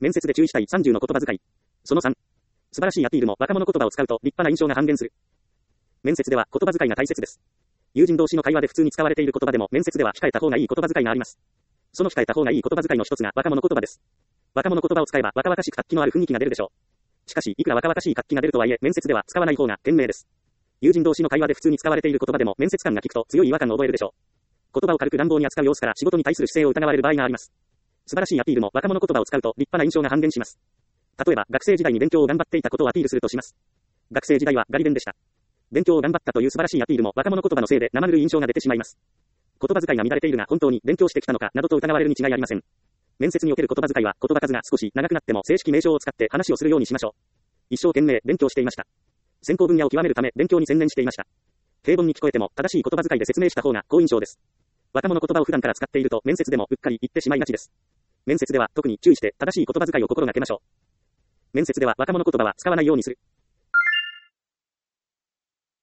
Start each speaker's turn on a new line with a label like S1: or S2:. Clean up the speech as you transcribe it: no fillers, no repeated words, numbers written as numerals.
S1: 面接で注意したい30の言葉遣い。その3。素晴らしいアピールも若者言葉を使うと立派な印象が半減する。面接では言葉遣いが大切です。友人同士の会話で普通に使われている言葉でも面接では控えた方がいい言葉遣いがあります。その控えた方がいい言葉遣いの一つが若者言葉です。若者言葉を使えば若々しく活気のある雰囲気が出るでしょう。しかし、いくら若々しい活気が出るとはいえ、面接では使わない方が賢明です。友人同士の会話で普通に使われている言葉でも面接官が聞くと強い違和感を覚えるでしょう。言葉を軽く乱暴に扱う様子から仕事に対する姿勢を疑われる場合があります。素晴らしいアピールも若者言葉を使うと立派な印象が半減します。例えば、学生時代に勉強を頑張っていたことをアピールするとします。学生時代はガリ勉でした。勉強を頑張ったという素晴らしいアピールも若者言葉のせいで生ぬるい印象が出てしまいます。言葉遣いが乱れているが本当に勉強してきたのかなどと疑われるに違いありません。面接における言葉遣いは言葉数が少し長くなっても正式名称を使って話をするようにしましょう。一生懸命勉強していました。専攻分野を極めるため勉強に専念していました。平凡に聞こえても正しい言葉遣いで説明した方が好印象です。若者言葉を普段から使っていると面接でもうっかり言ってしまいがちです。面接では特に注意して正しい言葉遣いを心がけましょう。面接では若者言葉は使わないようにする。